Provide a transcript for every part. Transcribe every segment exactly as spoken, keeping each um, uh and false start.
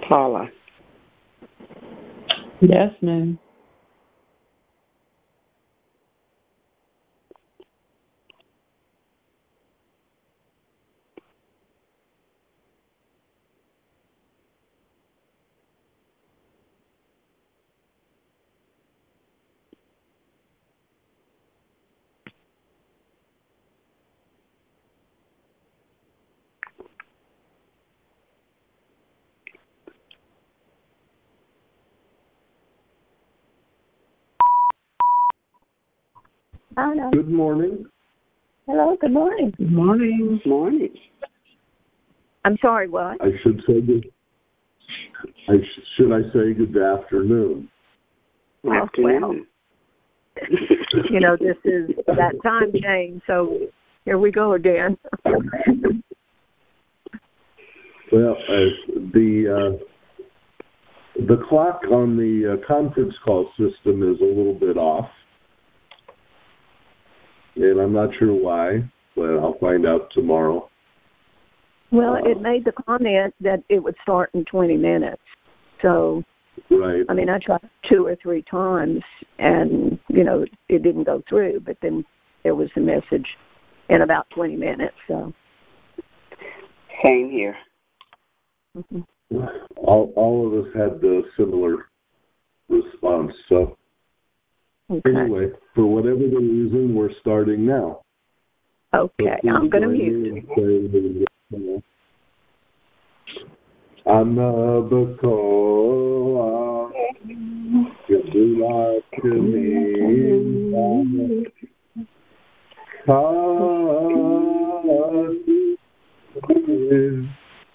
Paula. Yes, ma'am. Anna. Good morning. Hello, good morning. Good morning. Good morning. I'm sorry, what? I should say good. I sh- should I say good afternoon? Oh, Afternoon. well, you know, this is that time change, so here we go again. Well, uh, the uh, the clock on the uh, conference call system is a little bit off, and I'm not sure why, but I'll find out tomorrow. Well, Uh, it made the comment that it would start in twenty minutes. So, right. I mean, I tried two or three times, and, you know, it didn't go through, but then there was a message in about twenty minutes. So, Same here. mm-hmm. All all of us had the similar response. So Okay. anyway, for whatever the reason, we're starting now. Okay, So I'm going to please mute. join me and say, Anna Bakoa, Gedula Kelim, Kati,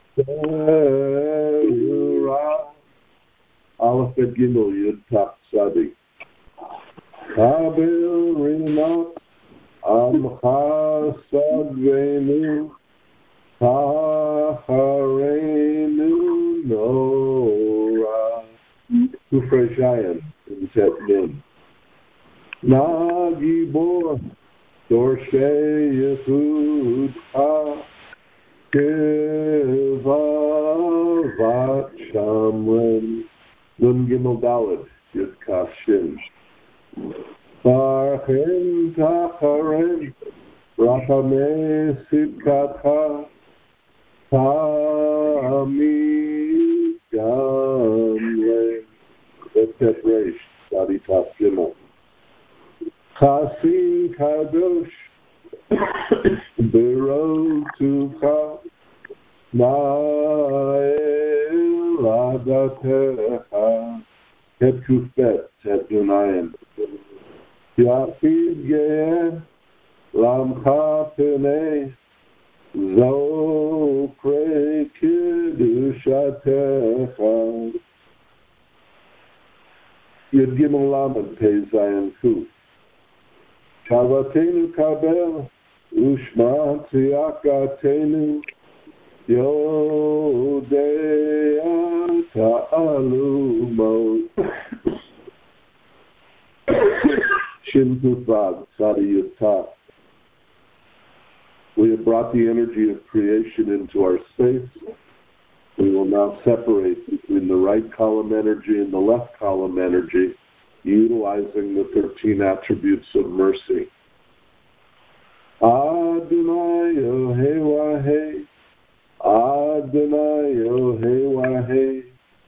Serura, Aleph et Gimel Yud Taf Sadi, Kabel Rinot, Amcha Sadvenu, Taharenu Nora, Kufreshayan, in Tet Nagibor, Dorshe Yehud Ha, Kevavat Shamren, Nun Gimel Daled, Yud Kaf Shin. Farchen Tacharen, Rachameh Sitkatha, Tamid Gamle, Betet Reish, Sadi Taf Gimel. Chasim Kadosh, Berotucha, Ma'el Adatecha, Het Kufet, Het Dunayan. Yafid Ge'eh, Lamcha Penei, Zo Prei Kiddushatecha. Yud Gimel Lamed Pei Zayin Kuf. Kavatenu Kabel, Ushma Tziyakatenu, Yodea Ta'alumot. Shin Kufad, Sadi Yutah. We have brought the energy of creation into our space. We will now separate between the right column energy and the left column energy, utilizing the thirteen attributes of mercy. Adonai Yohei Wahei, Adonai Yohei Wahei,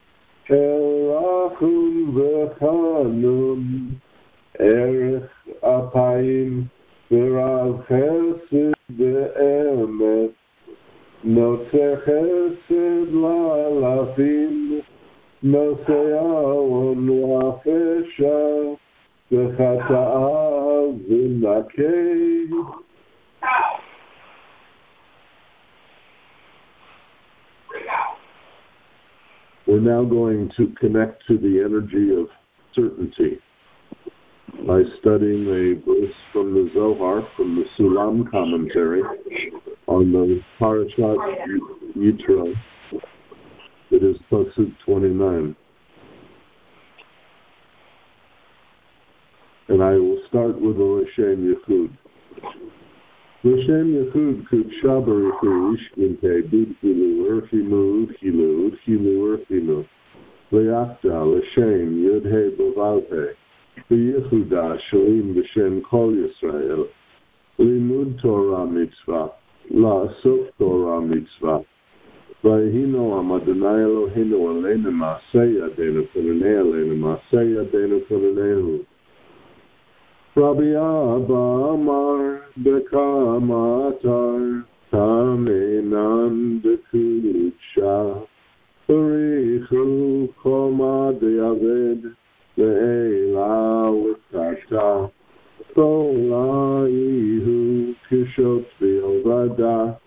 Erachum V'chanun, Erech Apayim, V'rav Chesed V'emet, Notzer Chesed La'alafim, Notzer Awon Wa'afesha, V'chata'a V'nakei. We're now going to connect to the energy of certainty by studying a verse from the Zohar, from the Sulam commentary on the Parashat Yitro. It is Pasuk twenty-nine. And I will start with the L'Shem Yichud. L'Shem Yechud Kudsha Baruchu Ishkinte Bidkilu Urchimu Urchilu Urchimu Urchimu Leakda L'Shem Yudhe Bavalte V'Yechuda Sholim B'Shem Kol Yisrael Limud Torah Mitzvah La'asok Torah Mitzvah V'Yehino Amadonai Eloheinu Aleinu Ma'aseh Yadeinu Kunanei Aleinu Ma'aseh Yadeinu Kunanehu Rabbi Abba Amar Bekamatar Tamenan Dekucha Barichu Koma De'aved Le'ela Wikata Tola Ihu Kishot V'Ovada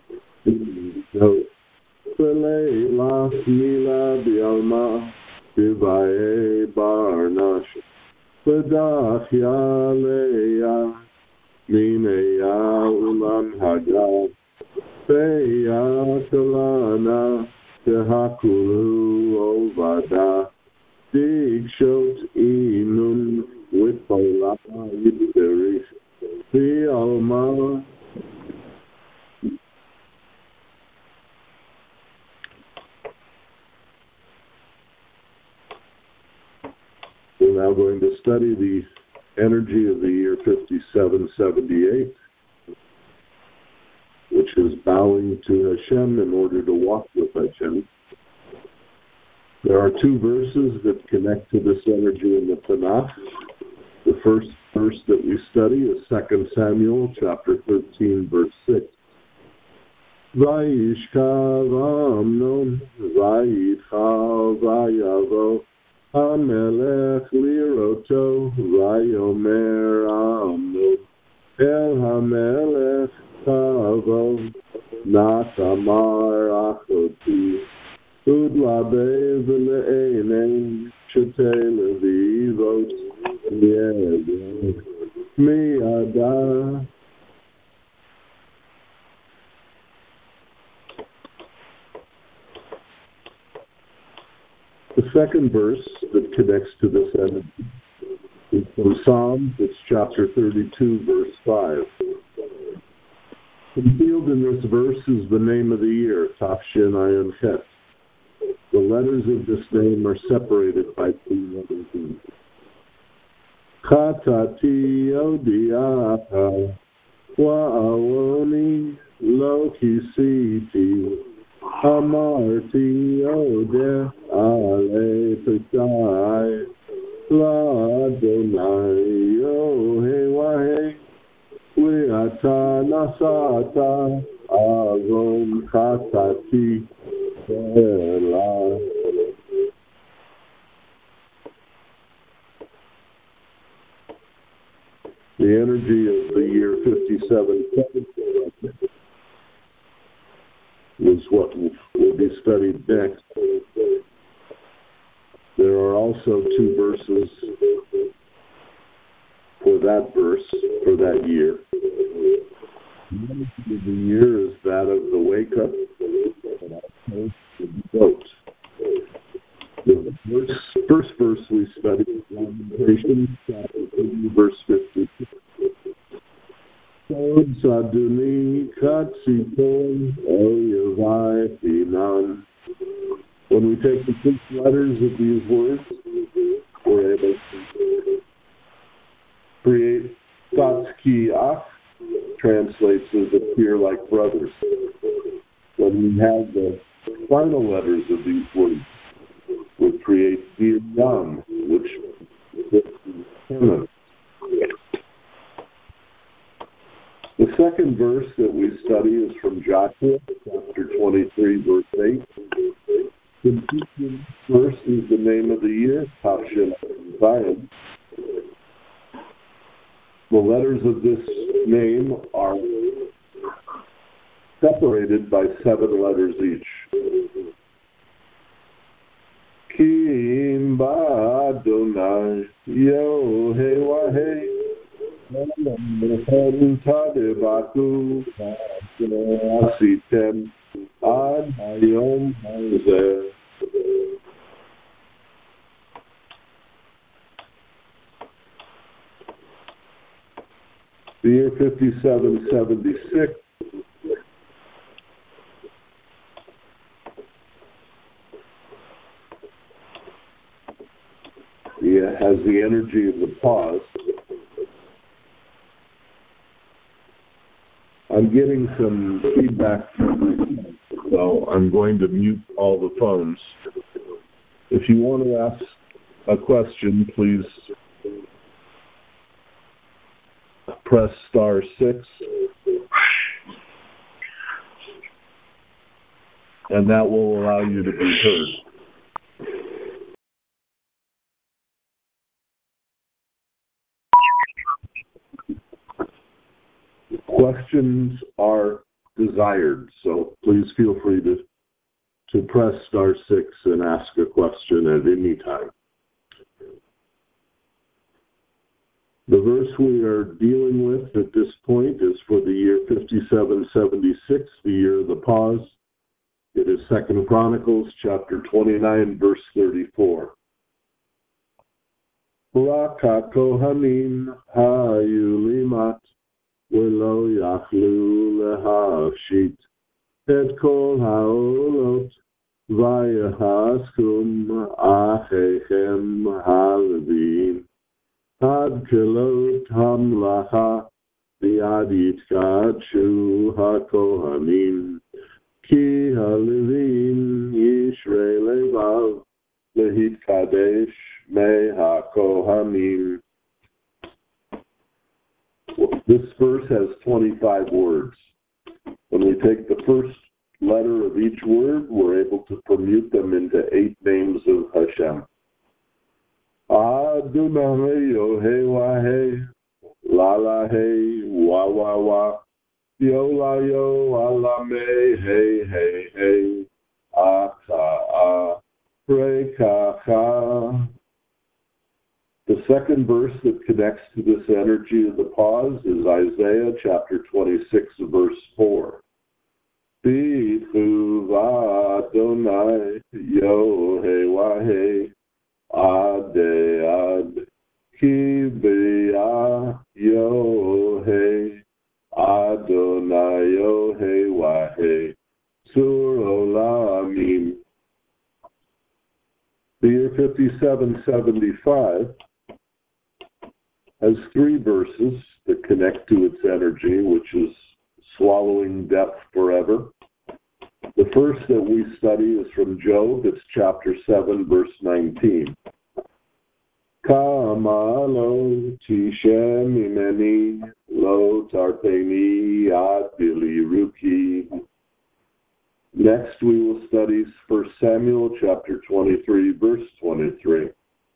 Ve'le'ela Mila B'Alma B'Vaye Barnash V'dach Yaleya Mineya Ulam Haga Ve'ya Kalana Tehakulu Ovada Digshot Inun Wipola Yidberich V'Alma We're now going to study the energy of the year fifty-seven seventy-eight, which is bowing to Hashem in order to walk with Hashem. There are two verses that connect to this energy in the Tanakh. The first verse that we study is Second Samuel chapter thirteen, verse six. Vayishkav Amnon, Vayitchav Vayavo, Hamelech liroto, Vayomer Amnon, El Hamelech Chavo, Natamar Achoti, Udlabe V'le'enem, Shetei Levivot, Yed, Mi'ada. The second verse that connects to this energy is from Psalms, it's chapter thirty-two, verse five. Concealed in this verse is the name of the year, Tafshin Ayin Chet. The letters of this name are separated by two letters. Chatati Odiata Wa'awoni Lo Kisiti Amarti Odeh Ale Pesai La Adonai Yohe Wahe Liata Nasata Avon Chatati Ela. The energy of the year fifty-seven is what will be studied next. There are also two verses for that verse, for that year. The year is that of the wake up and also the boat. The first, first verse we studied is Lamentation, chapter thirty, verse fifty. Saduni Katsipon Oyavai Finan. When we take the six letters of these words, we're able to create Satski Ach, translates as appear like brothers. When we have the final letters of these words, we create Yam, which is canon. The second verse that we study is from Joshua, chapter twenty-three, verse eight. The verse is the name of the year, Tafshin Zion. The letters of this name are separated by seven letters each. Kim Ba'adonai Yohe Wahe Tadebatu Asitem Ad Hayom Hazeh. The year fifty-seven seventy-six yeah, has the energy of the pause. I'm getting some feedback from my, so I'm going to mute all the phones. If you want to ask a question, please press star six, and that will allow you to be heard. Questions are desired, so please feel free to, to press star six and ask a question at any time. The verse we are dealing with at this point is for the year fifty-seven seventy-six, the year of the pause. It is Second Chronicles chapter twenty-nine, verse thirty-four. Raka kohanim hayulimat velo yachlu lehashit et kol haolot vayahaskum achechem halevim ad kelot hamlacha biad yitkadshu hakohanim ki halevim yishrei levav lehitkadesh me hakohanim. This verse has twenty-five words. When we take the first letter of each word, we're able to permute them into eight names of Hashem. Adonai Yohei La La Hey Wa Wa Wa Yo La Yo Ala Me Hey Hey Hey Aka A Reka Cha. The second verse that connects to this energy of the pause is Isaiah chapter twenty-six, verse four. Bichu v'Adonai Yohei Wahei Ade Ad Ki B'Yah Yohei Adonai Yohei Wahei Sur Olamim. The year fifty-seven seventy-five has three verses that connect to its energy, which is swallowing death forever. The first that we study is from Job. It's chapter seven, verse nineteen. Kama lo tishem imeni lo tarpeni ad biliruki. Next we will study First Samuel chapter twenty-three, verse twenty-three.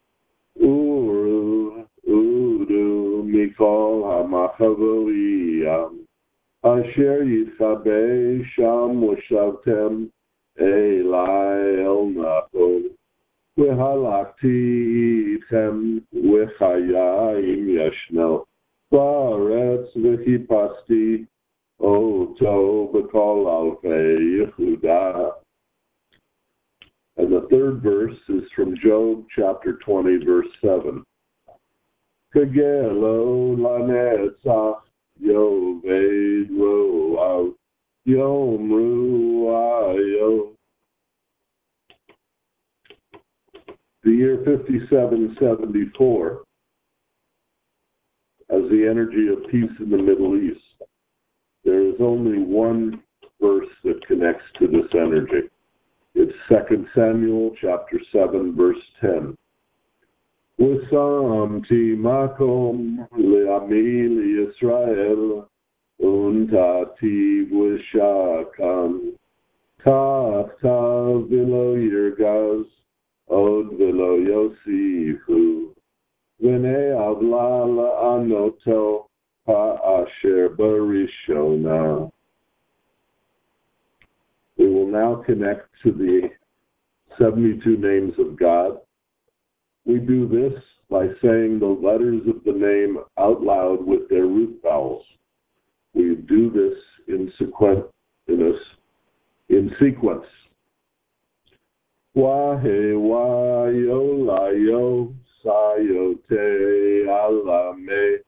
Uru udu mikol hamachavoiyam asher yitchabe sham ushavtem elai el nacho v'halakti itchem v'chayayim yashno v'aretz v'chipasti oto b'kol alfei Yehuda. And the third verse is from Job chapter twenty, verse seven. Kagelo lanetzach yoved ro'av yomru ayo. The year fifty-seven seventy-four has the energy of peace in the Middle East. There is only one verse that connects to this energy. It's Second Samuel chapter seven, verse ten. Usamti makom le'ami Yisrael untati v'shakam kach v'lo yirgaz od v'lo yosifu v'nei avla la'anoto ha'asher barishona. We will now connect to the seventy-two names of God. We do this by saying the letters of the name out loud with their root vowels. We do this in sequence. In, in sequence. Wahe wa yo la yo sa yo te ala me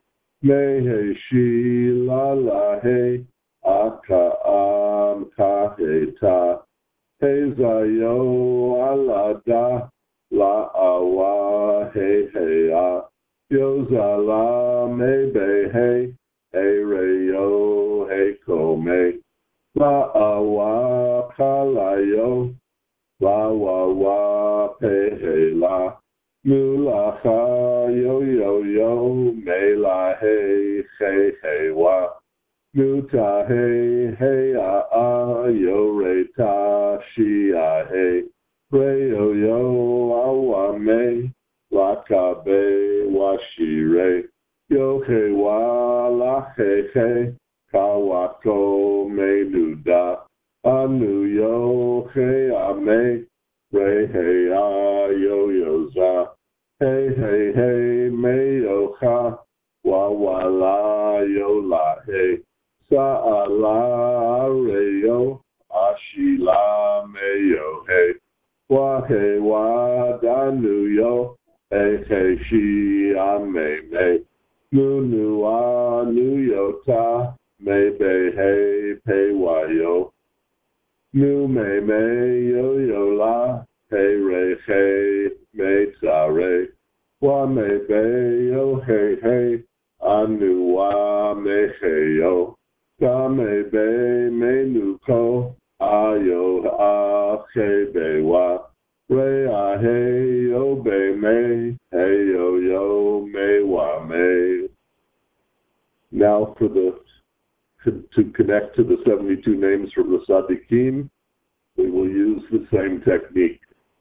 Mehe shi la la he aka am ka he ta he zayo ala da la awa he he a yo za la me be he he re yo he ko me la awa ka la yo la wa wa pe he la mu la ha yo yo yo me la he he he wa mu ta he he a a yo re ta shi a he re yo yo a wa me la ka be wa shi re yo he wa la he he ka wa ko me nu da anu yo he a me re he a yo yo za hey hey hey me yo ha wa wa la yo la hey sa a la re yo ashi la me yo hey wa hey wa da nu yo hey hey shi a me me nu nu a nu yo ta me be hey pe wa yo nu me me yo yo la hey re hey me ta re wa me be yo hey hey anu wa me hey yo ka me be me nu ko a yo a hey be wa re a hey yo be me hey yo yo me wa me. Now for the to connect to the seventy-two names from the Tzaddikim, we will use the same technique.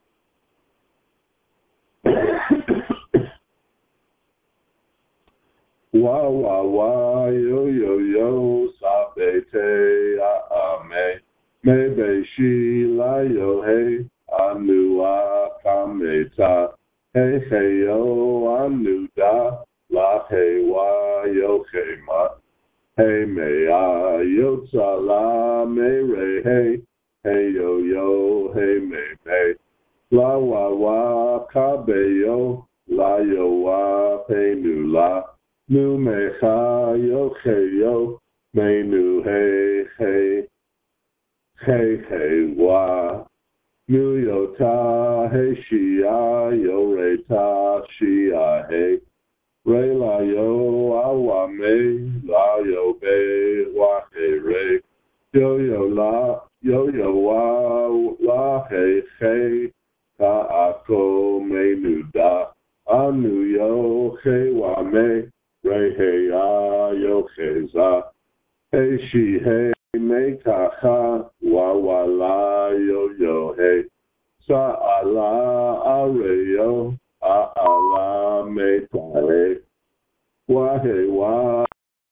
Wa wa wa yo yo yo sa be te a a me me be shi la yo hey anu a ka me ta hey hey yo anu da la hey wa yo hey ma hey me a yo sa la me re hey hey yo yo hey me me la wa wa ka be yo la yo wa pe nu la nu me ha yo hey yo me nu hey hey hey hey wa nu yo ta hey shi a yo re ta shi a hey re la yo a wa me la yo be wa hey re yo yo la yo yo wa la hey hey ka a ko me nu da anu yo hey wa me re hey a yo hey za hey shi hey me ka ha wa wa la yo yo hey sa a la a re yo a a la me ta re wa hey wa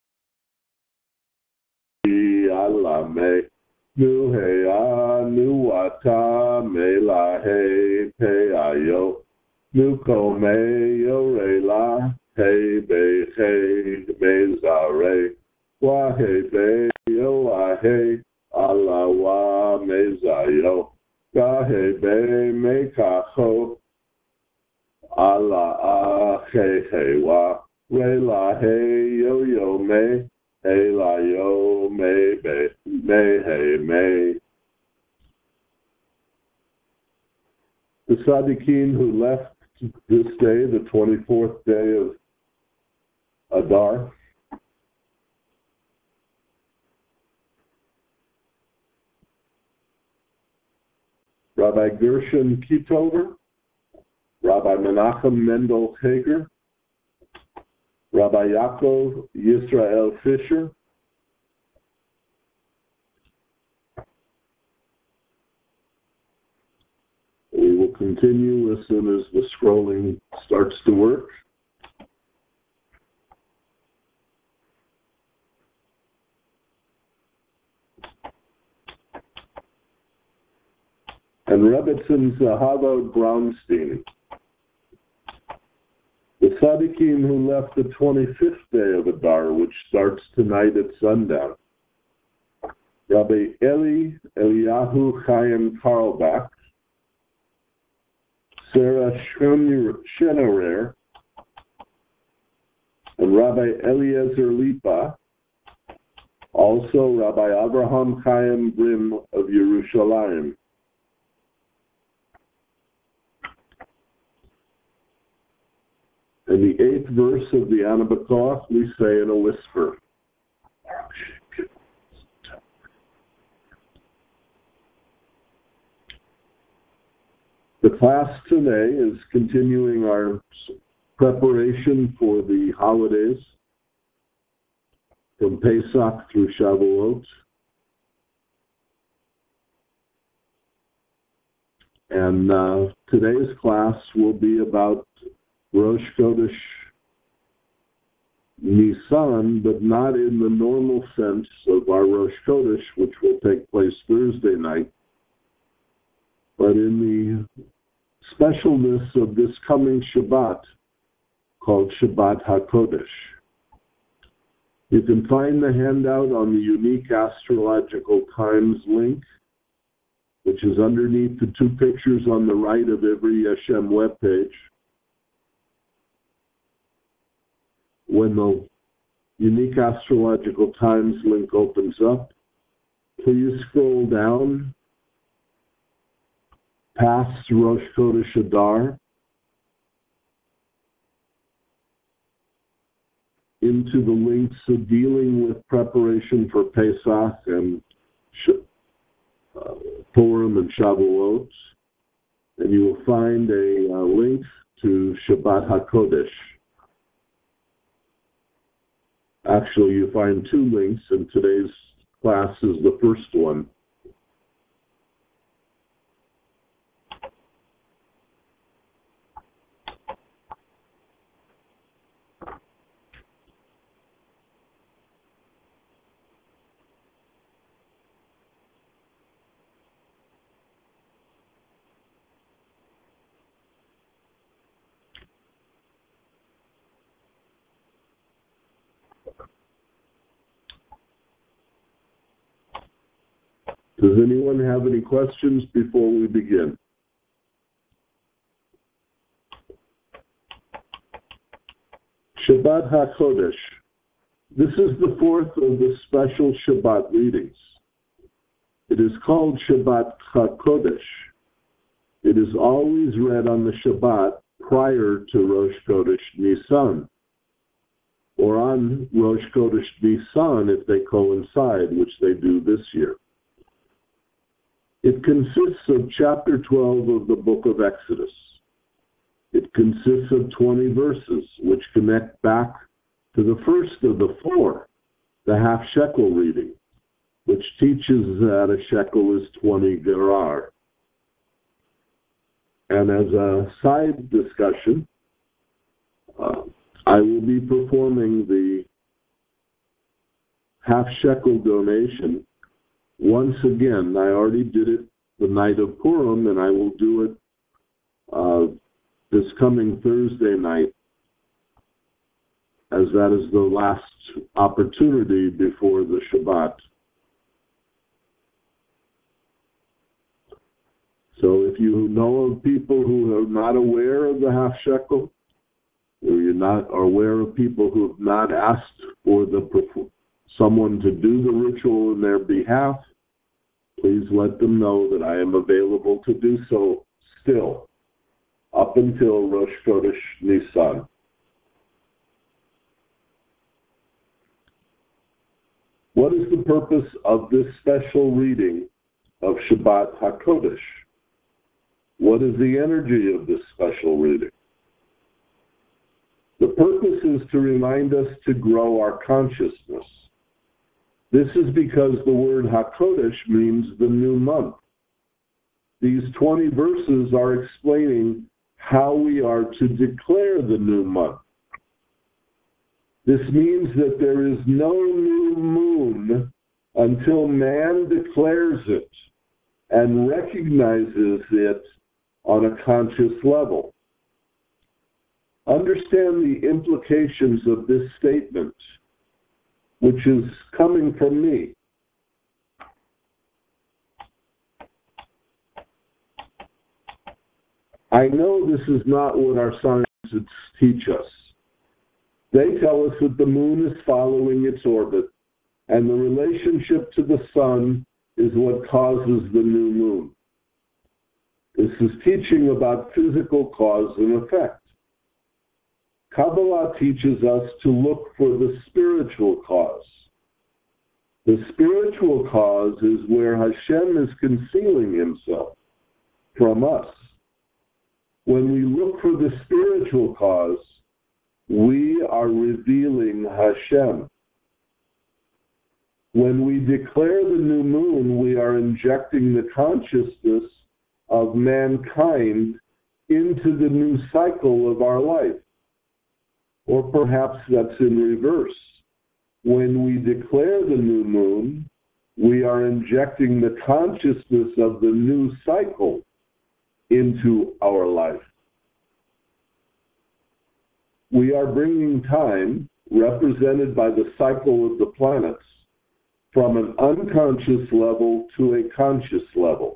i a la me nu hey a nu wa ta me la hey pe a yo nu ko me yo re la hey be hey me za re wa hey be yo a hey a la wa me za yo ga hey be me ka ho a la a hey hey wa re la hey yo yo me hey la yo me be me hey me. The Tzaddikim who left this day, the twenty-fourth day of Adar, Rabbi Gershon Kitover, Rabbi Menachem Mendel Hager, Rabbi Yaakov Yisrael Fisher, we will continue as soon as the scrolling starts to work. And Rebbetzin Zahava Braunstein, the Tzaddikim who left the twenty-fifth day of Adar, which starts tonight at sundown. Rabbi Eli Eliyahu Chaim Carlbach, Sarah Schnerer, and Rabbi Eliezer Lipa, also Rabbi Avraham Chaim Brim of Yerushalayim. And the eighth verse of the Ana B'Koach we say in a whisper. The class today is continuing our preparation for the holidays from Pesach through Shavuot. And uh, today's class will be about Rosh Chodesh Nisan, but not in the normal sense of our Rosh Chodesh, which will take place Thursday night, but in the specialness of this coming Shabbat called Shabbat HaKodesh. You can find the handout on the Unique Astrological Times link, which is underneath the two pictures on the right of every Hashem webpage. When the Unique Astrological Times link opens up, please scroll down past Rosh Chodesh Adar into the links of dealing with preparation for Pesach and uh, Purim and Shavuot, and you will find a uh, link to Shabbat HaKodesh. Actually, you find two links, and today's class is the first one. Does anyone have any questions before we begin? Shabbat HaKodesh. This is the fourth of the special Shabbat readings. It is called Shabbat HaKodesh. It is always read on the Shabbat prior to Rosh Chodesh Nisan, or on Rosh Chodesh Nisan if they coincide, which they do this year. It consists of chapter twelve of the book of Exodus. It consists of twenty verses, which connect back to the first of the four, the half shekel reading, which teaches that a shekel is twenty gerar. And as a side discussion, uh, I will be performing the half shekel donation once again. I already did it the night of Purim, and I will do it uh, this coming Thursday night, as that is the last opportunity before the Shabbat. So if you know of people who are not aware of the half shekel, or you're not are aware of people who have not asked for the someone to do the ritual in their behalf, please let them know that I am available to do so still, up until Rosh Chodesh Nisan. What is the purpose of this special reading of Shabbat HaKodesh? What is the energy of this special reading? The purpose is to remind us to grow our consciousness. This is because the word HaKodesh means the new month. These twenty verses are explaining how we are to declare the new month. This means that there is no new moon until man declares it and recognizes it on a conscious level. Understand the implications of this statement, which is coming from me. I know this is not what our scientists teach us. They tell us that the moon is following its orbit, and the relationship to the sun is what causes the new moon. This is teaching about physical cause and effect. Kabbalah teaches us to look for the spiritual cause. The spiritual cause is where Hashem is concealing himself from us. When we look for the spiritual cause, we are revealing Hashem. When we declare the new moon, we are injecting the consciousness of mankind into the new cycle of our life. Or perhaps that's in reverse. When we declare the new moon, we are injecting the consciousness of the new cycle into our life. We are bringing time, represented by the cycle of the planets, from an unconscious level to a conscious level.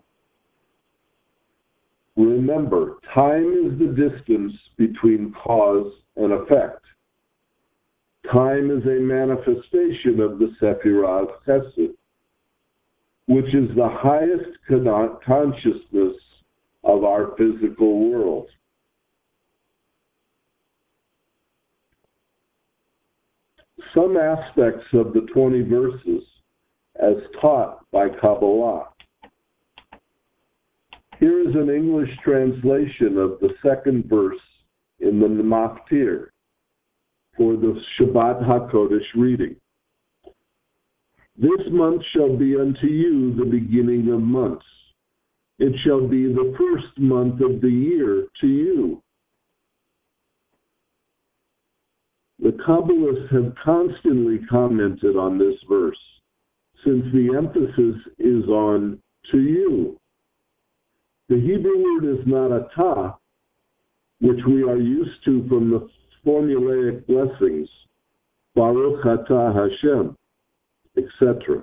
Remember, time is the distance between cause and effect. Time is a manifestation of the Sephirah of Chesed, which is the highest consciousness of our physical world. Some aspects of the twenty verses as taught by Kabbalah. Here is an English translation of the second verse in the Maftir for the Shabbat HaKodesh reading. This month shall be unto you the beginning of months. It shall be the first month of the year to you. The Kabbalists have constantly commented on this verse, since the emphasis is on to you. The Hebrew word is not atah, which we are used to from the formulaic blessings, Baruch atah Hashem, et cetera.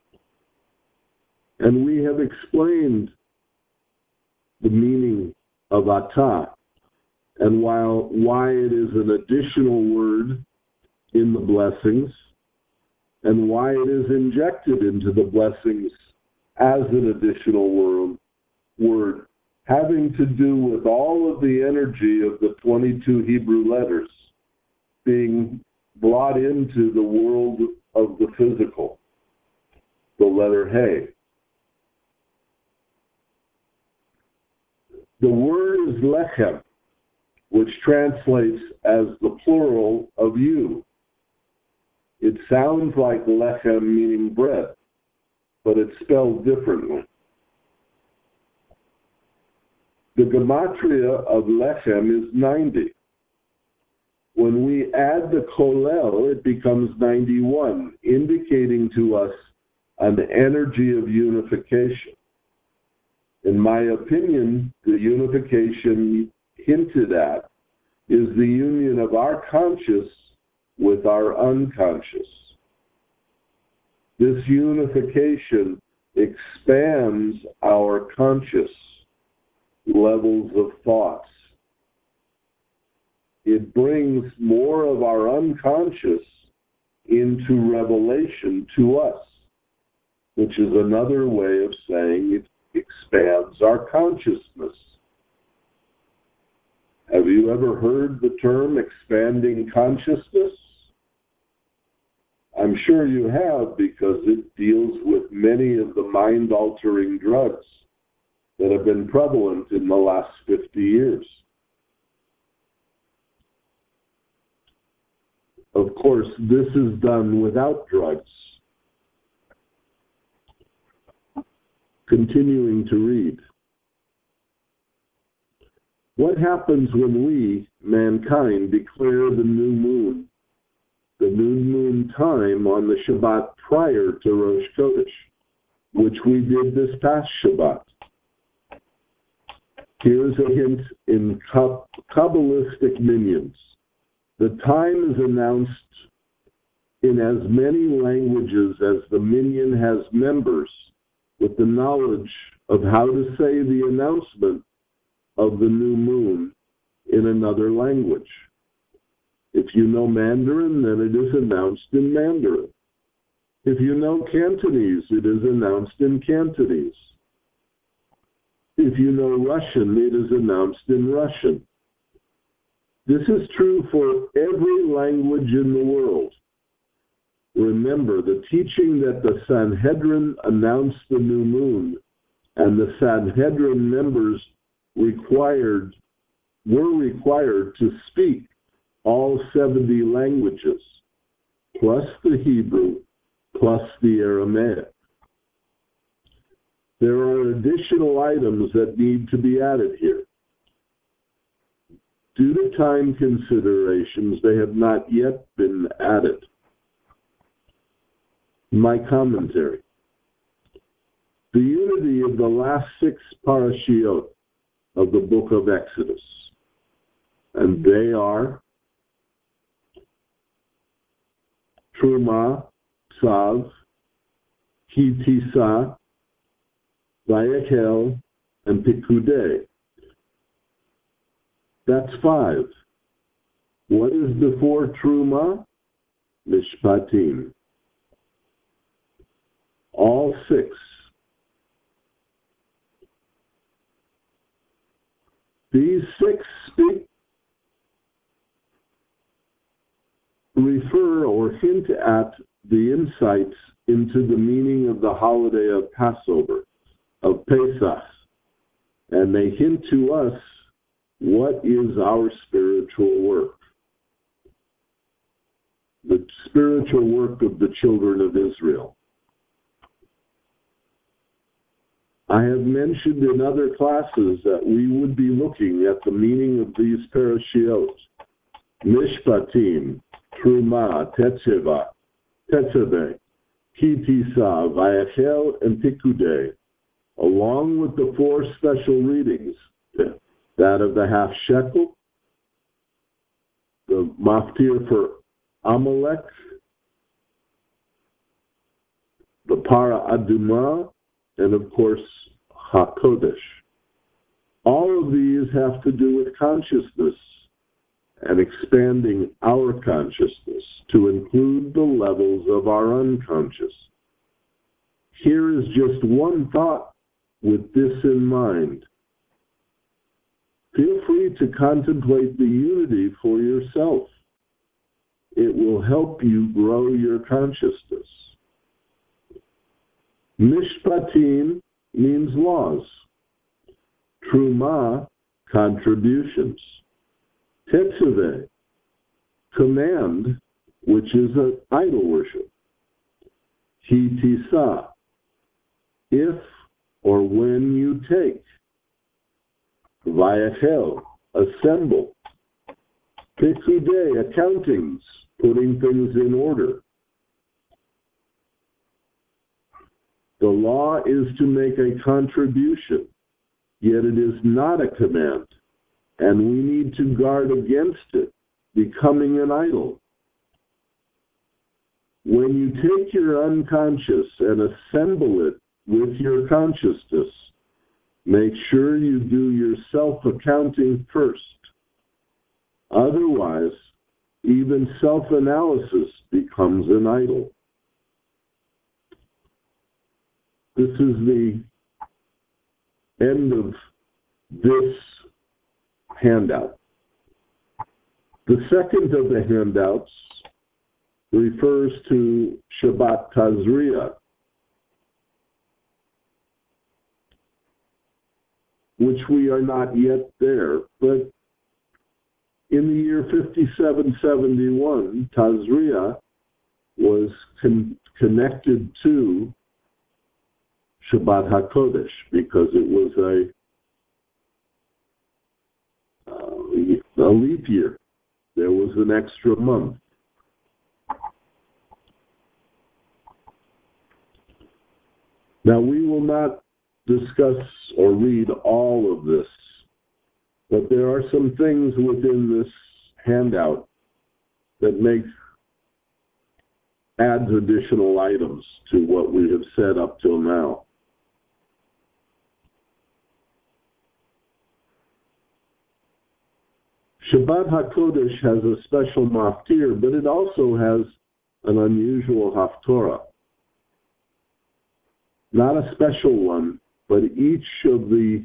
And we have explained the meaning of atah, and while why it is an additional word in the blessings, and why it is injected into the blessings as an additional word, word having to do with all of the energy of the twenty-two Hebrew letters being brought into the world of the physical, the letter Hey. The word is lechem, which translates as the plural of you. It sounds like lechem, meaning bread, but it's spelled differently. The gematria of lechem is ninety. When we add the kolel, it becomes ninety-one, indicating to us an energy of unification. In my opinion, the unification hinted at is the union of our conscious with our unconscious. This unification expands our conscious levels of thoughts. It brings more of our unconscious into revelation to us, which is another way of saying it expands our consciousness. Have you ever heard the term expanding consciousness? I'm sure you have, because it deals with many of the mind-altering drugs that have been prevalent in the last fifty years. Of course, this is done without drugs. Continuing to read. What happens when we, mankind, declare the new moon, the new moon time on the Shabbat prior to Rosh Chodesh, which we did this past Shabbat? Here's a hint in Kabbalistic minions. The time is announced in as many languages as the minion has members with the knowledge of how to say the announcement of the new moon in another language. If you know Mandarin, then it is announced in Mandarin. If you know Cantonese, it is announced in Cantonese. If you know Russian, it is announced in Russian. This is true for every language in the world. Remember, the teaching that the Sanhedrin announced the new moon and the Sanhedrin members required were required to speak all seventy languages, plus the Hebrew, plus the Aramaic. There are additional items that need to be added here. Due to time considerations, they have not yet been added. My commentary. The unity of the last six parashiot of the book of Exodus, and they are Truma, Tzav, Ki Tisa, Vayekel, and Pikudei. That's five. What is before Truma? Mishpatim. All six. These six speak, refer or hint at the insights into the meaning of the holiday of Passover, of Pesach, and they hint to us what is our spiritual work, the spiritual work of the children of Israel. I have mentioned in other classes that we would be looking at the meaning of these parashiot, Mishpatim, Truma, Tetzaveh, Tetzaveh, Ki Tisa, Vayekel, and Pikudei, along with the four special readings, that of the half shekel, the maftir for Amalek, the para aduma, and of course, HaKodesh. All of these have to do with consciousness and expanding our consciousness to include the levels of our unconscious. Here is just one thought with this in mind. Feel free to contemplate the unity for yourself. It will help you grow your consciousness. Mishpatim means laws. Truma, contributions. Tetzaveh, command, which is an idol worship. Ki Tisa, if or when you take. Vayekel, assemble. Pikudei, accountings, putting things in order. The law is to make a contribution, yet it is not a command, and we need to guard against it becoming an idol. When you take your unconscious and assemble it with your consciousness, make sure you do your self-accounting first. Otherwise, even self-analysis becomes an idol. This is the end of this handout. The second of the handouts refers to Shabbat Tazria, which we are not yet there, but in the year fifty-seven seventy-one, Tazria was con- connected to Shabbat HaKodesh because it was a, uh, a leap year. There was an extra month. Now, we will not discuss or read all of this, but there are some things within this handout that make adds additional items to what we have said up till now. Shabbat HaKodesh has a special maftir, but it also has an unusual haftorah. Not a special one, but each of the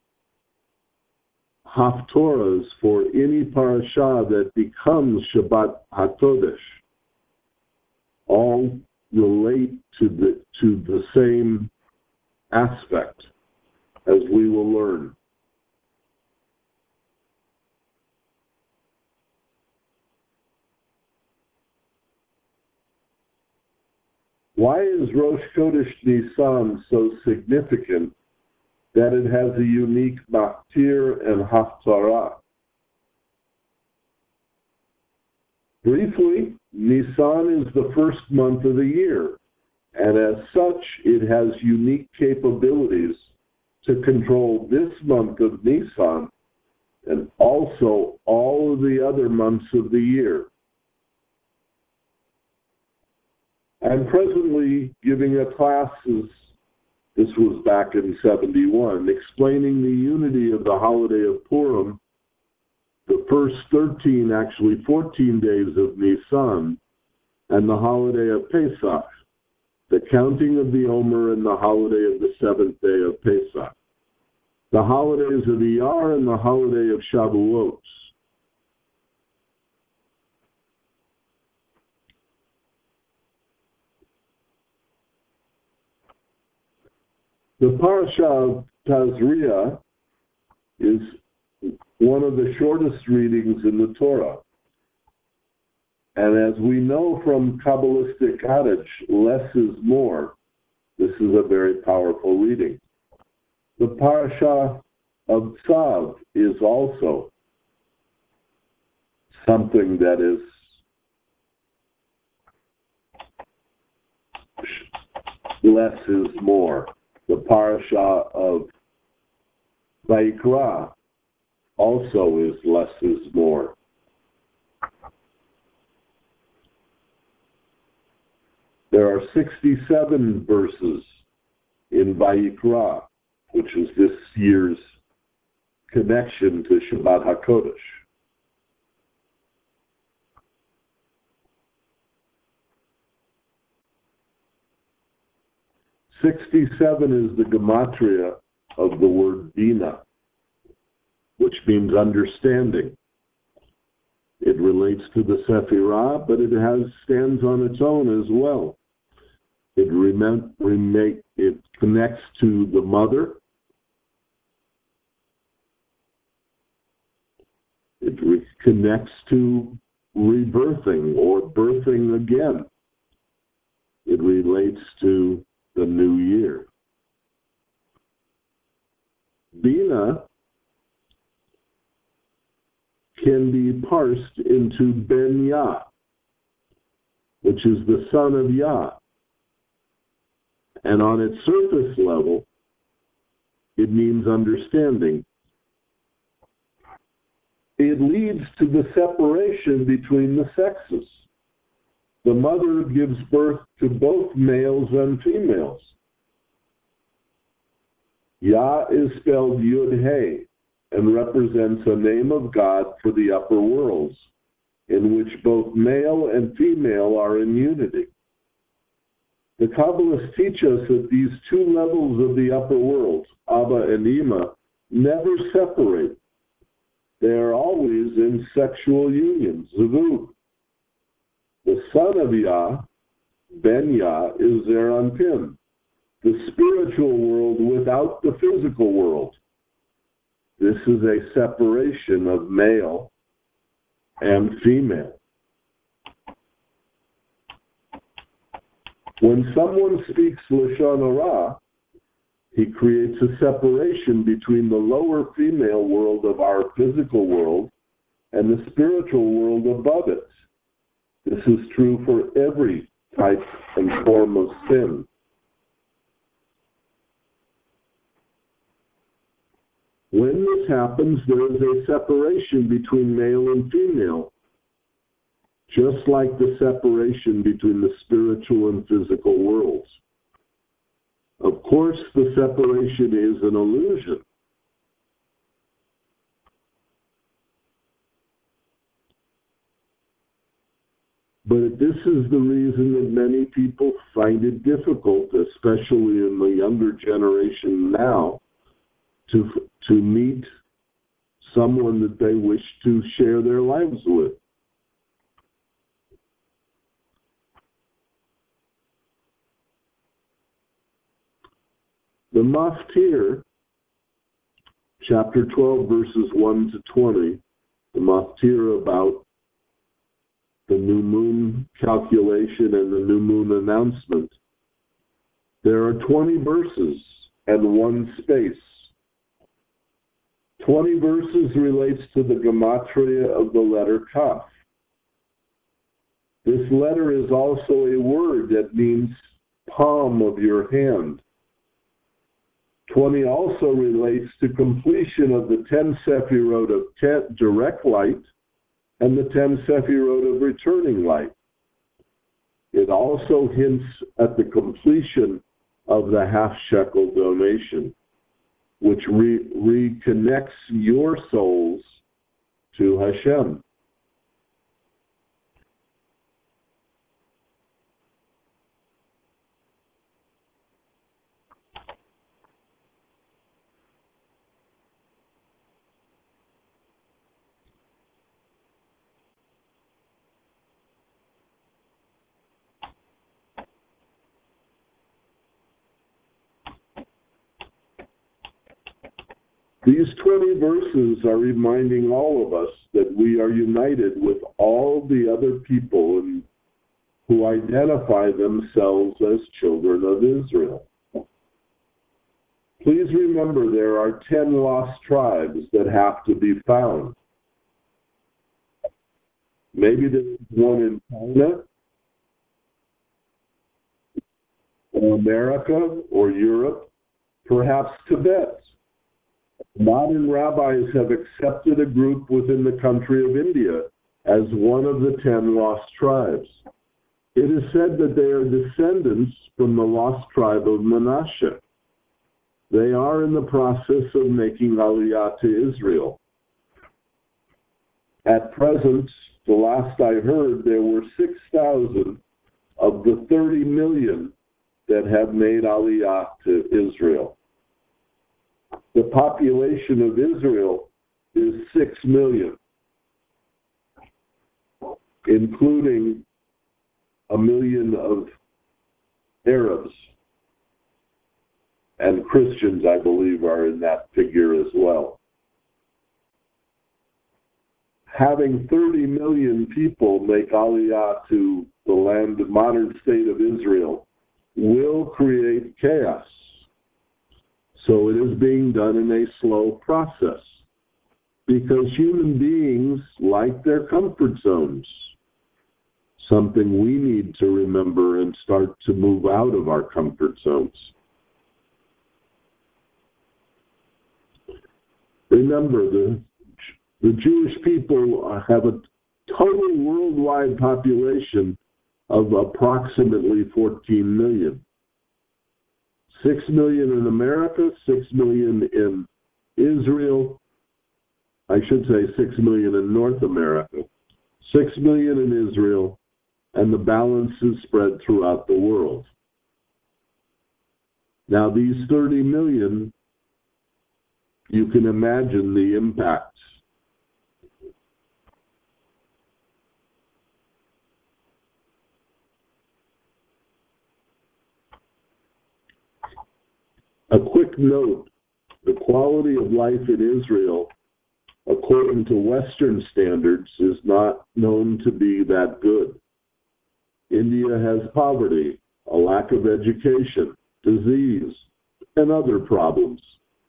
haftorahs for any parasha that becomes Shabbat HaKodesh all relate to the to the same aspect, as we will learn. Why is Rosh Chodesh Nisan so significant that it has a unique maftir and haftarah? Briefly, Nisan is the first month of the year, and as such, it has unique capabilities to control this month of Nisan and also all of the other months of the year. I'm presently giving a class, this was back in seventy-one, explaining the unity of the holiday of Purim, the first thirteen, actually fourteen days of Nisan, and the holiday of Pesach, the counting of the Omer and the holiday of the seventh day of Pesach, the holidays of Iyar and the holiday of Shavuot. The parasha of Tazria is one of the shortest readings in the Torah. And as we know from Kabbalistic adage, less is more, this is a very powerful reading. The parasha of Tzav is also something that is less is more. The parasha of Vayikra also is less is more. There are sixty-seven verses in Vayikra, which is this year's connection to Shabbat HaKodesh. sixty-seven is the gematria of the word Bina, which means understanding. It relates to the Sephirah, but it has stands on its own as well. It, rem- rem- it connects to the mother. It re- connects to rebirthing or birthing again. It relates to the new year. Bina can be parsed into Ben Yah, which is the son of Yah. And on its surface level, it means understanding. It leads to the separation between the sexes. The mother gives birth to both males and females. Yah is spelled Yud-Hey and represents a name of God for the upper worlds, in which both male and female are in unity. The Kabbalists teach us that these two levels of the upper worlds, Abba and Ima, never separate. They are always in sexual union, Zivug. The son of Yah, Ben Yah, is Zer Anpin, the spiritual world without the physical world. This is a separation of male and female. When someone speaks Lashon Hara, he creates a separation between the lower female world of our physical world and the spiritual world above it. This is true for every type and form of sin. When this happens, there is a separation between male and female, just like the separation between the spiritual and physical worlds. Of course, the separation is an illusion. But this is the reason that many people find it difficult, especially in the younger generation now, to to meet someone that they wish to share their lives with. The Maftir, chapter twelve, verses one to twenty, the Maftir about the new moon calculation and the new moon announcement. There are twenty verses and one space. twenty verses relates to the gematria of the letter Kaf. This letter is also a word that means palm of your hand. twenty also relates to completion of the ten Sephirot of ten, direct light and the ten Sephirot of returning light. It also hints at the completion of the half shekel donation, which re- reconnects your souls to Hashem. These twenty verses are reminding all of us that we are united with all the other people in, who identify themselves as children of Israel. Please remember there are ten lost tribes that have to be found. Maybe there's one in China, or America, or Europe, perhaps Tibet. Modern rabbis have accepted a group within the country of India as one of the ten lost tribes. It is said that they are descendants from the lost tribe of Manasseh. They are in the process of making Aliyah to Israel. At present, the last I heard, there were six thousand of the thirty million that have made Aliyah to Israel. The population of Israel is six million, including a million of Arabs. And Christians, I believe, are in that figure as well. Having thirty million people make Aliyah to the land, the modern state of Israel, will create chaos. So it is being done in a slow process because human beings like their comfort zones, something we need to remember and start to move out of our comfort zones. Remember, the, the Jewish people have a total worldwide population of approximately fourteen million. Six million in America, six million in Israel. I should say six million in North America, six million in Israel, and the balance is spread throughout the world. Now, these thirty million, you can imagine the impact. A quick note, the quality of life in Israel, according to Western standards, is not known to be that good. India has poverty, a lack of education, disease, and other problems.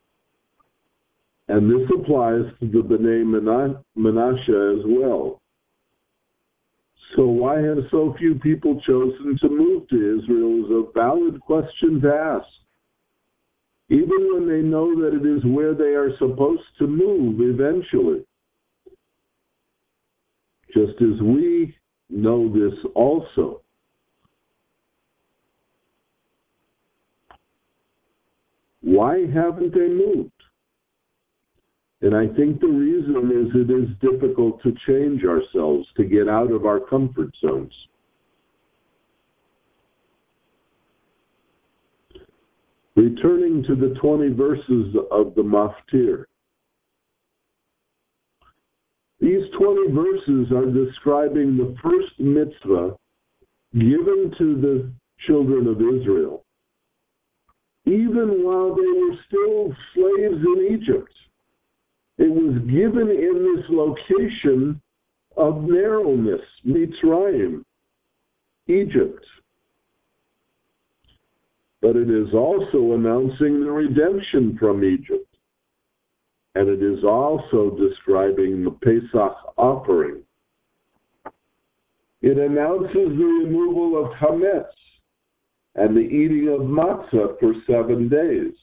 And this applies to the B'nai Manasseh as well. So why have so few people chosen to move to Israel is a valid question to ask. Even when they know that it is where they are supposed to move eventually. Just as we know this also. Why haven't they moved? And I think the reason is it is difficult to change ourselves, to get out of our comfort zones. Returning to the twenty verses of the Maftir. These twenty verses are describing the first mitzvah given to the children of Israel, even while they were still slaves in Egypt. It was given in this location of narrowness, Mitzrayim, Egypt. But it is also announcing the redemption from Egypt. And it is also describing the Pesach offering. It announces the removal of chametz and the eating of matzah for seven days.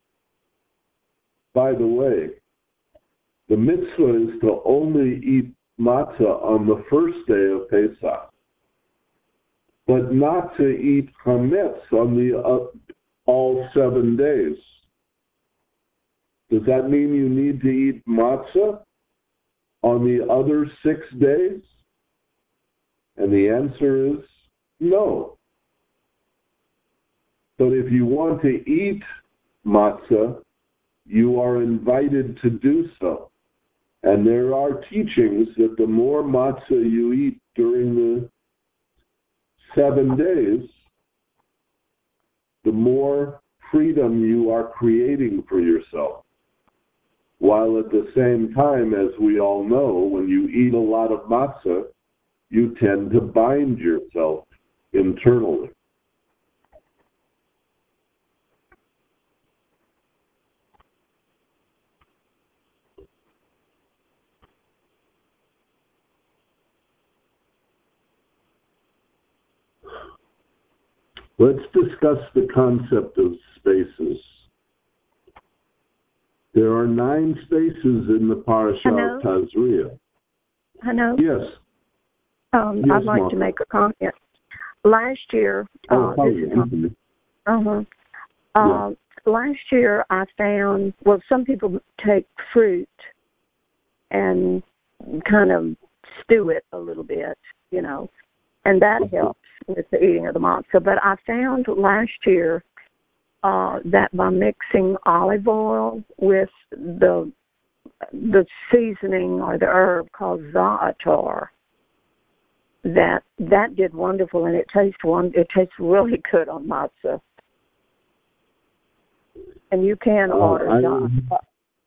By the way, the mitzvah is to only eat matzah on the first day of Pesach, but not to eat chametz on the uh, all seven days. Does that mean you need to eat matzah on the other six days? And the answer is no. But if you want to eat matzah, you are invited to do so. And there are teachings that the more matzah you eat during the seven days, the more freedom you are creating for yourself. While at the same time, as we all know, when you eat a lot of matzah, you tend to bind yourself internally. Let's discuss the concept of spaces. There are nine spaces in the parasha of Tazria. Hello? Yes. Um, yes, I'd like Martha. to make a comment. Last year, oh, uh, this is, uh-huh. Uh, yeah. last year I found, well, some people take fruit and kind of stew it a little bit, you know, and that helps with the eating of the matzah. But I found last year uh, that by mixing olive oil with the the seasoning or the herb called za'atar, that that did wonderful, and it tastes one. It tastes really good on matzah. And you can Uh, order I, za'atar.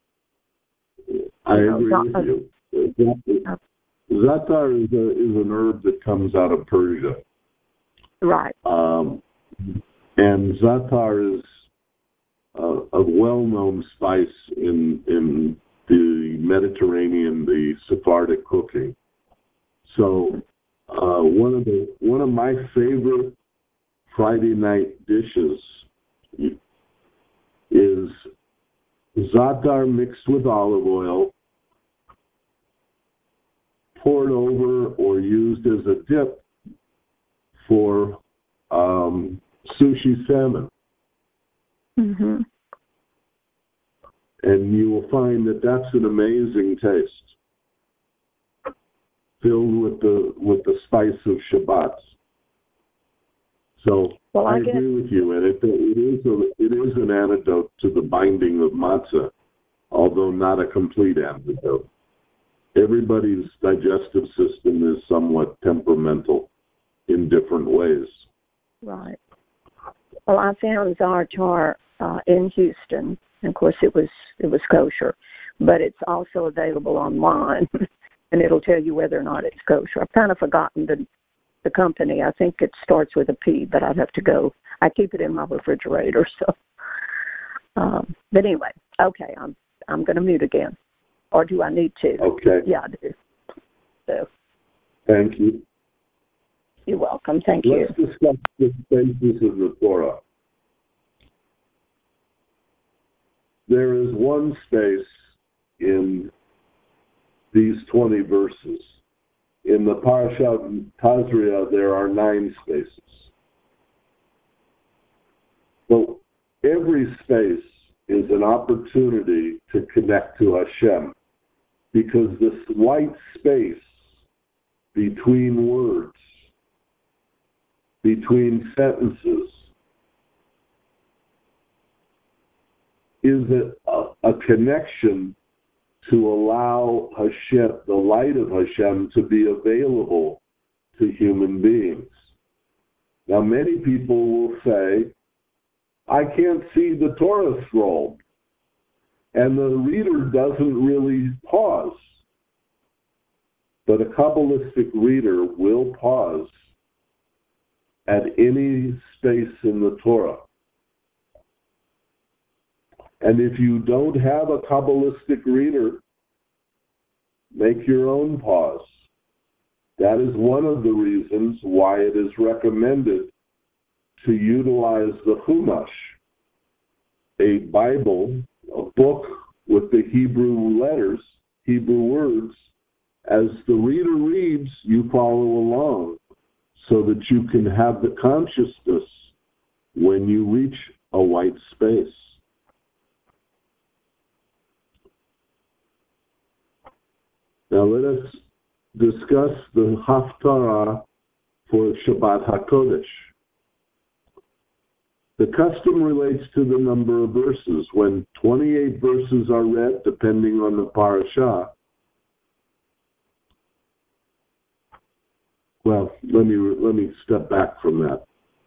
I You know, agree za- with you. Za'atar is, a, is an herb that comes out of Persia. Right. Um, and za'atar is a, a well-known spice in in the Mediterranean, the Sephardic cooking. So uh, one of the one of my favorite Friday night dishes is za'atar mixed with olive oil, poured over or used as a dip for um, sushi salmon. Mm-hmm. And you will find that that's an amazing taste, filled with the with the spice of Shabbat. So Well, I, I guess, agree with you, and it, it is a, it is an antidote to the binding of matzah, although not a complete antidote. Everybody's digestive system is somewhat temperamental in different ways. right. Well, I found za'atar uh, in Houston. And of course, it was it was kosher, but it's also available online, and it'll tell you whether or not it's kosher. I've kind of forgotten the the company. I think it starts with a P, but I'd have to go. I keep it in my refrigerator, so. Um, but anyway, okay, I'm I'm going to mute again, or do I need to? Okay. Yeah, I do. So. Thank you. You're welcome. Thank Let's you. discuss the spaces of the Torah. There is one space in these twenty verses. In the Parashat Tazria, there are nine spaces. So every space is an opportunity to connect to Hashem, because this white space between words, between sentences, is a, a connection to allow Hashem, the light of Hashem, to be available to human beings. Now, many people will say, I can't see the Torah scroll. And the reader doesn't really pause. But a Kabbalistic reader will pause at any space in the Torah. And if you don't have a Kabbalistic reader, make your own pause. That is one of the reasons why it is recommended to utilize the Chumash, a Bible, a book with the Hebrew letters, Hebrew words. As the reader reads, you follow along so that you can have the consciousness when you reach a white space. Now let us discuss the Haftarah for Shabbat HaKodesh. The custom relates to the number of verses. When twenty-eight verses are read, depending on the parashah, well, let me let me step back from that.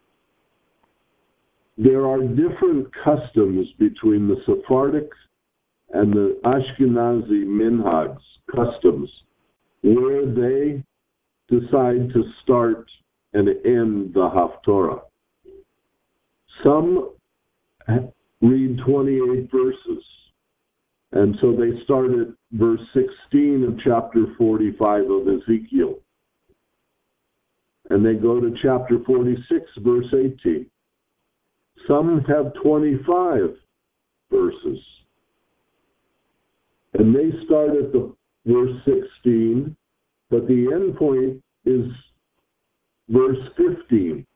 There are different customs between the Sephardic and the Ashkenazi minhags, customs, where they decide to start and end the Haftorah. Some read twenty-eight verses, and so they start at verse sixteen of chapter forty-five of Ezekiel. And they go to chapter forty-six, verse eighteen. Some have twenty-five verses. And they start at the verse sixteen, but the end point is verse fifteen.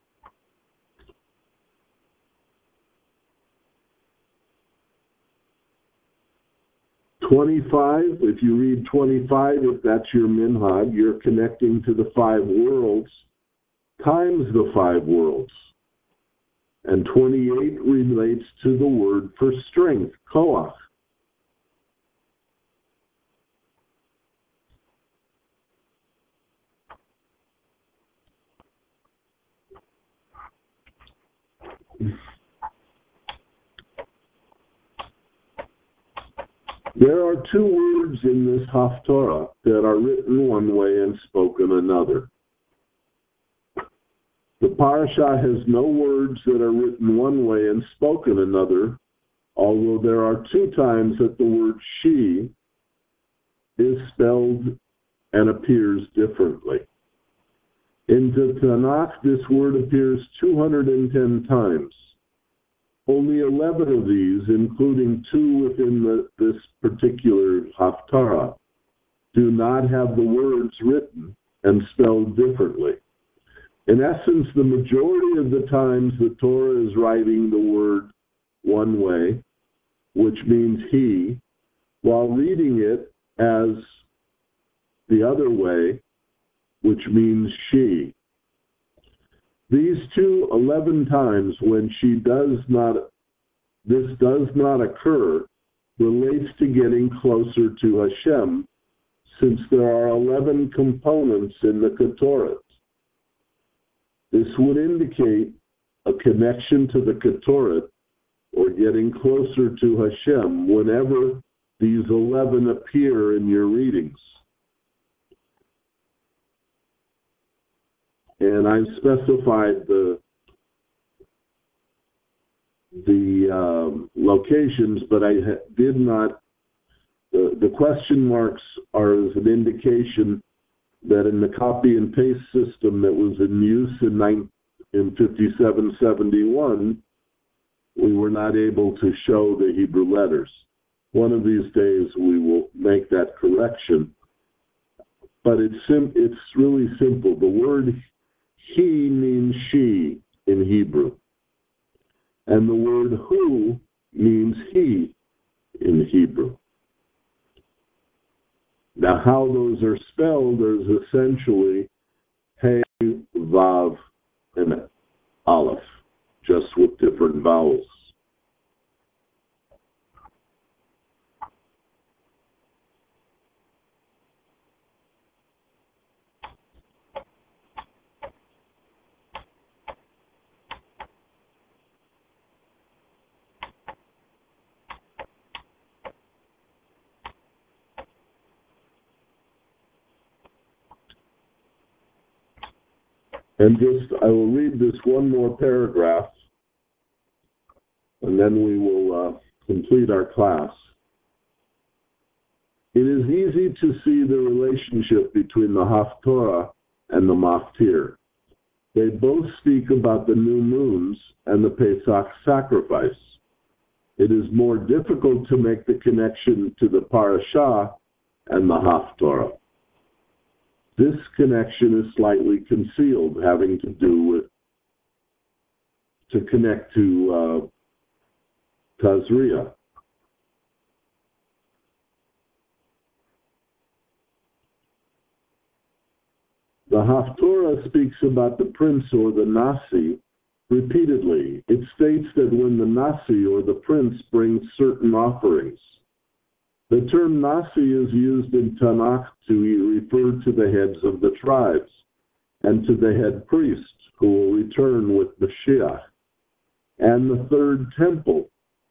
twenty-five, if you read twenty-five, if that's your minhag, you're connecting to the five worlds times the five worlds. And twenty-eight relates to the word for strength, koach. There are two words in this Haftarah that are written one way and spoken another. The parasha has no words that are written one way and spoken another, although there are two times that the word she is spelled and appears differently. In the Tanakh, this word appears two hundred ten times. Only eleven of these, including two within the, this particular Haftarah, do not have the words written and spelled differently. In essence, the majority of the times the Torah is writing the word one way, which means he, while reading it as the other way, which means she. These two eleven times when she does not, this does not occur, relates to getting closer to Hashem, since there are eleven components in the Ketoret. This would indicate a connection to the Ketoret, or getting closer to Hashem, whenever these eleven appear in your readings. And I've specified the the um, locations, but I ha- did not. The, the question marks are as an indication that in the copy and paste system that was in use in, nine, in fifty-seven seventy-one, we were not able to show the Hebrew letters. One of these days we will make that correction. But it's sim- it's really simple. The word he means she in Hebrew. And the word who means he in Hebrew. Now, how those are spelled is essentially He, Vav, and Aleph, just with different vowels. And just, I will read this one more paragraph, and then we will uh, complete our class. It is easy to see the relationship between the Haftorah and the Maftir. They both speak about the new moons and the Pesach sacrifice. It is more difficult to make the connection to the Parashah and the Haftorah. This connection is slightly concealed, having to do with, to connect to uh, Tazria. The Haftorah speaks about the prince or the Nasi repeatedly. It states that when the Nasi or the prince brings certain offerings, the term Nasi is used in Tanakh to refer to the heads of the tribes and to the head priest who will return with Mashiach and the third temple.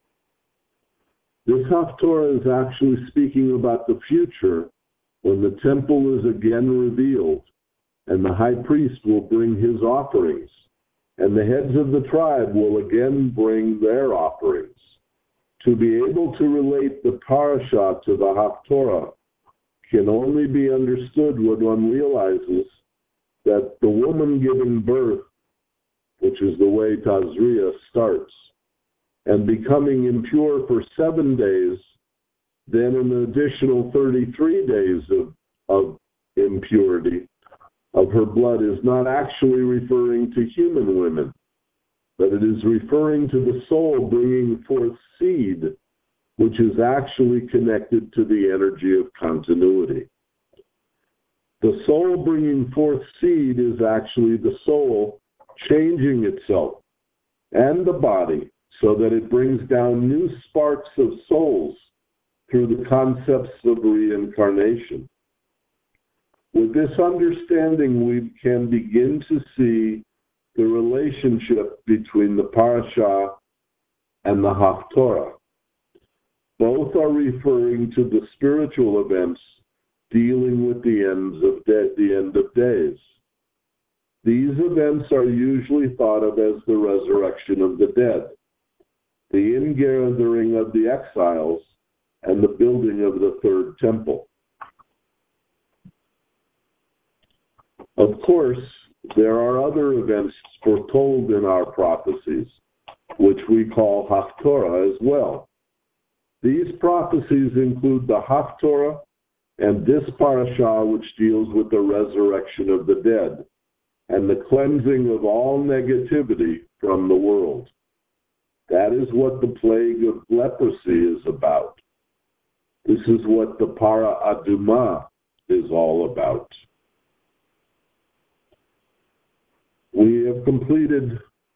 This Haftorah is actually speaking about the future when the temple is again revealed and the high priest will bring his offerings, and the heads of the tribe will again bring their offerings. To be able to relate the parashah to the Haftorah can only be understood when one realizes that the woman giving birth, which is the way Tazria starts, and becoming impure for seven days, then an additional thirty-three days of, of impurity of her blood is not actually referring to human women, but it is referring to the soul bringing forth seed, which is actually connected to the energy of continuity. The soul bringing forth seed is actually the soul changing itself and the body so that it brings down new sparks of souls through the concepts of reincarnation. With this understanding, we can begin to see the relationship between the parashah and the Haftorah. Both are referring to the spiritual events dealing with the ends of de- the end of days. These events are usually thought of as the resurrection of the dead, the ingathering of the exiles, and the building of the third temple. Of course, there are other events foretold in our prophecies, which we call Haftorah as well. These prophecies include the Haftorah and this parashah, which deals with the resurrection of the dead and the cleansing of all negativity from the world. That is what the plague of leprosy is about. This is what the Para Aduma is all about. We have completed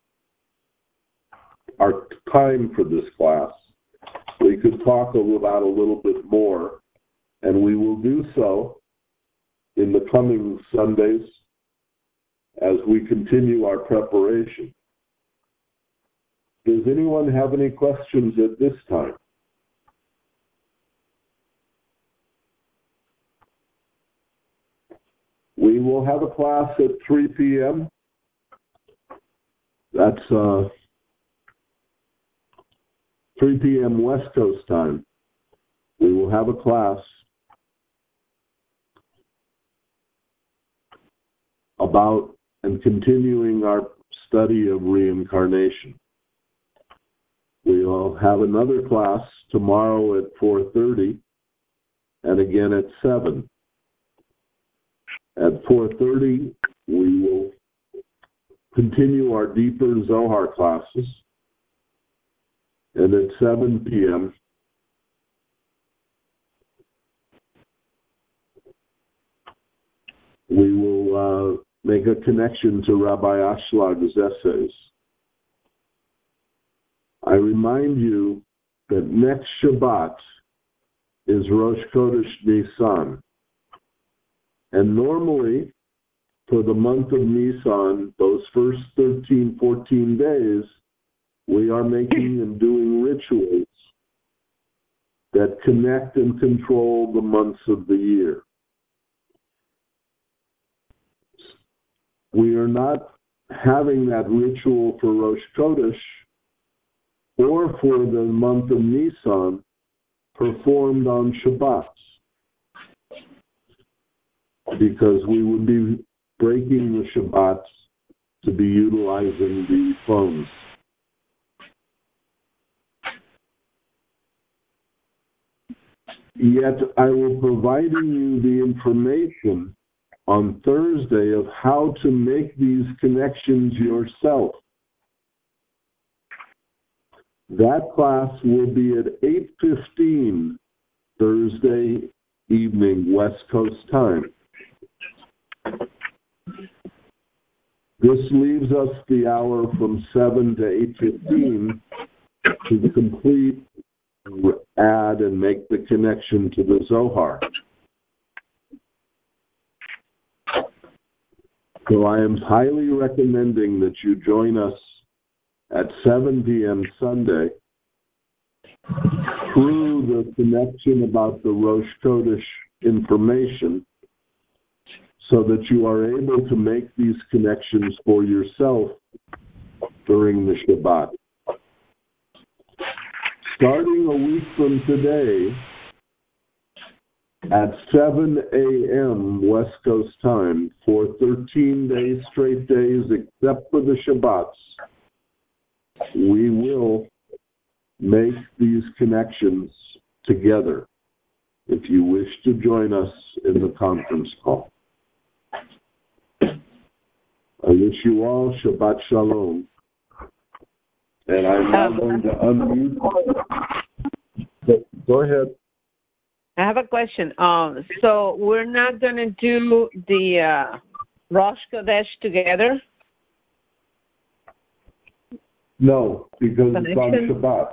our time for this class. We could talk about a little bit more, and we will do so in the coming Sundays as we continue our preparation. Does anyone have any questions at this time? We will have a class at three p.m. That's uh, three p.m. West Coast time. We will have a class about and continuing our study of reincarnation. We will have another class tomorrow at four thirty and again at seven. At four thirty, we will continue our deeper Zohar classes. And at seven p.m., we will uh, make a connection to Rabbi Ashлаг's essays. I remind you that next Shabbat is Rosh Chodesh Nisan. And normally, for the month of Nisan, those first thirteen, fourteen days, we are making and doing rituals that connect and control the months of the year. we are not having that ritual for Rosh Chodesh or for the month of Nisan performed on Shabbats, because we would be breaking the Shabbats to be utilizing the phones. Yet I will providing you the information on Thursday of how to make these connections yourself. That class will be at eight fifteen Thursday evening, West Coast time. This leaves us the hour from seven to eight fifteen to complete, add, and make the connection to the Zohar. So I am highly recommending that you join us at seven p.m. Sunday through the connection about the Rosh Chodesh information, so that you are able to make these connections for yourself during the Shabbat. Starting a week from today, at seven a.m. West Coast time, for thirteen days, straight days, except for the Shabbats, we will make these connections together if you wish to join us in the conference call. I wish you all Shabbat Shalom. And I'm now um, going to unmute. Go ahead. I have a question. Um, so we're not going to do the uh, Rosh Chodesh together? No, because Connection? it's on Shabbat.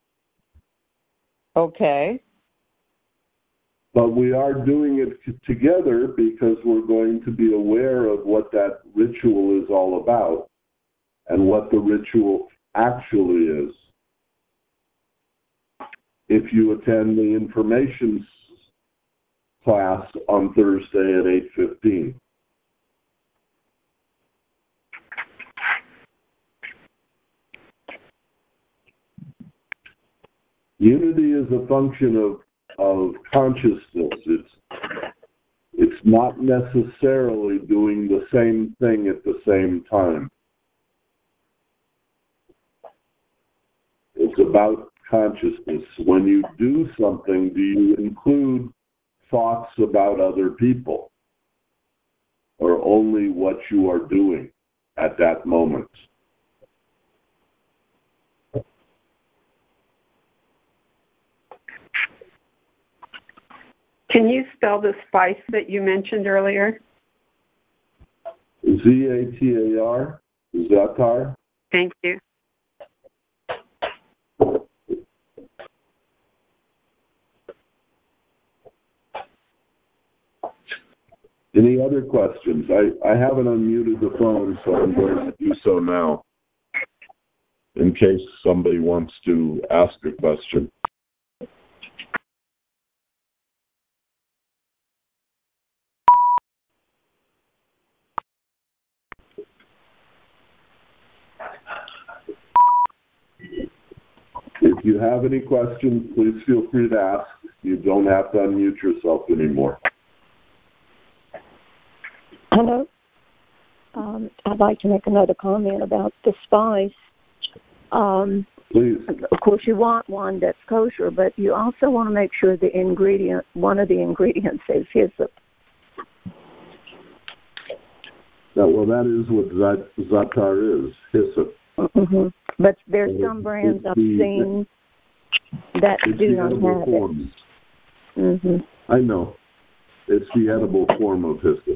Okay. But we are doing it t- together because we're going to be aware of what that ritual is all about and what the ritual actually is. If you attend the information class on Thursday at eight fifteen. Unity is a function of, of consciousness. It's, it's not necessarily doing the same thing at the same time. It's about consciousness. When you do something, do you include thoughts about other people, or only what you are doing at that moment? Can you spell the spice that you mentioned earlier? Z A T A R, Zatar. Thank you. Any other questions? I, I haven't unmuted the phone, so I'm going to do so now, in case somebody wants to ask a question. If you have any questions, please feel free to ask. You don't have to unmute yourself anymore. Hello. Um, I'd like to make another comment about the spice. Um, Please. Of course, you want one that's kosher, but you also want to make sure the ingredient, one of the ingredients is hyssop. Yeah, well, that is what zat- Zatar is, hyssop. Mm-hmm. But there's So some brands it's I've the- seen that It's do the not edible have form. it. Mm-hmm. I know. It's the edible form of hyssop.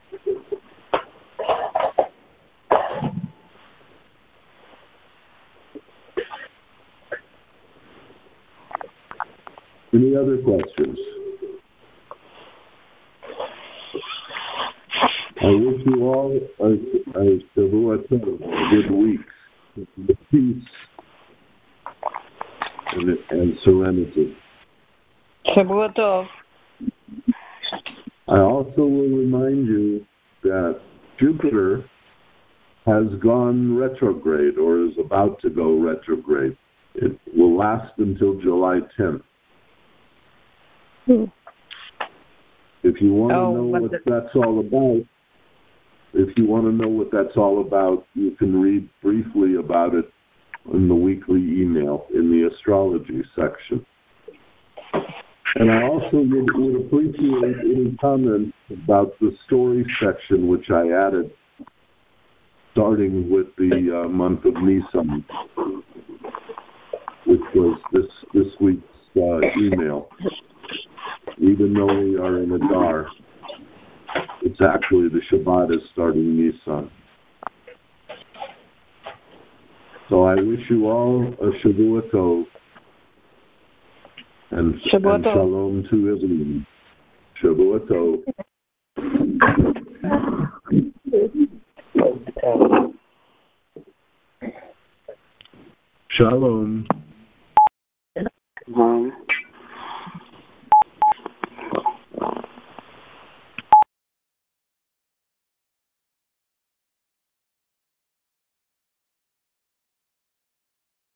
Any other questions? I wish you all a, a, a good week with peace and, and serenity. Shavua Tov. I also will remind you that Jupiter has gone retrograde or is about to go retrograde. It will last until July tenth. Hmm. If you want to Oh, know what what the- that's all about, if you want to know what that's all about, you can read briefly about it in the weekly email in the astrology section. And I also would, would appreciate any comments about the story section, which I added starting with the uh, month of Nisan, which was this, this week's uh, email. Even though we are in Adar, it's actually the Shabbat is starting Nisan. So I wish you all a Shavua Tov and, Shavua and Tov. Shalom to everyone. Shavua Tov. Shalom.